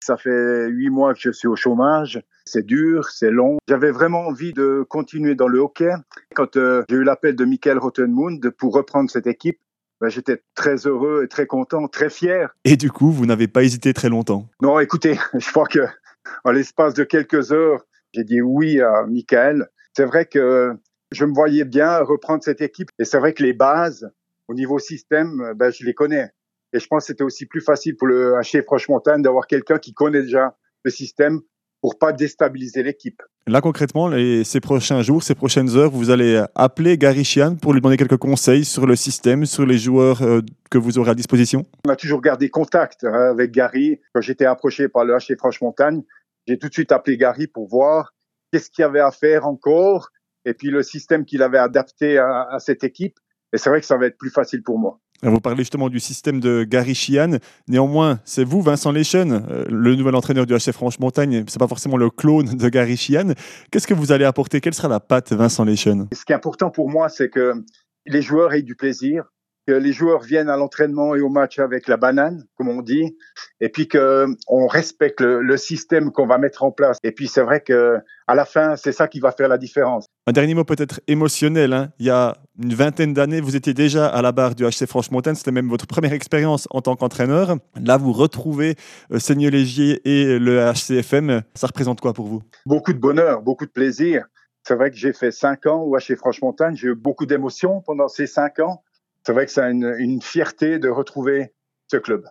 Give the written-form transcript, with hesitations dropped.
Ça fait 8 mois que je suis au chômage. C'est dur, c'est long. J'avais vraiment envie de continuer dans le hockey. Quand j'ai eu l'appel de Michael Rotenmund pour reprendre cette équipe, j'étais très heureux et très content, très fier. Et du coup, vous n'avez pas hésité très longtemps. Non, écoutez, je crois que en l'espace de quelques heures, j'ai dit oui à Michael. C'est vrai que je me voyais bien reprendre cette équipe. Et c'est vrai que les bases, au niveau système, je les connais. Et je pense que c'était aussi plus facile pour le HC Franche-Montagne d'avoir quelqu'un qui connaît déjà le système pour pas déstabiliser l'équipe. Là, concrètement, ces prochains jours, ces prochaines heures, vous allez appeler Gary Sheehan pour lui demander quelques conseils sur le système, sur les joueurs que vous aurez à disposition. On a toujours gardé contact avec Gary. Quand j'étais approché par le HC Franche-Montagne, j'ai tout de suite appelé Gary pour voir qu'est-ce qu'il y avait à faire encore et puis le système qu'il avait adapté à cette équipe. Et c'est vrai que ça va être plus facile pour moi. Vous parlez justement du système de Gary Sheehan. Néanmoins, c'est vous, Vincent Leschen, le nouvel entraîneur du HC Franche-Montagne. Ce n'est pas forcément le clone de Gary Sheehan. Qu'est-ce que vous allez apporter? Quelle sera la patte Vincent Leschen? Ce qui est important pour moi, c'est que les joueurs aient du plaisir, que les joueurs viennent à l'entraînement et au match avec la banane, comme on dit, et puis qu'on respecte le système qu'on va mettre en place. Et puis c'est vrai qu'à la fin, c'est ça qui va faire la différence. Un dernier mot peut-être émotionnel. Hein. Il y a une vingtaine d'années, vous étiez déjà à la barre du HC Franche-Montagne. C'était même votre première expérience en tant qu'entraîneur. Là, vous retrouvez Seigneur-Légier et le HCFM. Ça représente quoi pour vous? Beaucoup de bonheur, beaucoup de plaisir. C'est vrai que j'ai fait 5 ans au HC Franche-Montagne. J'ai eu beaucoup d'émotions pendant ces 5 ans. C'est vrai que c'est une fierté de retrouver ce club.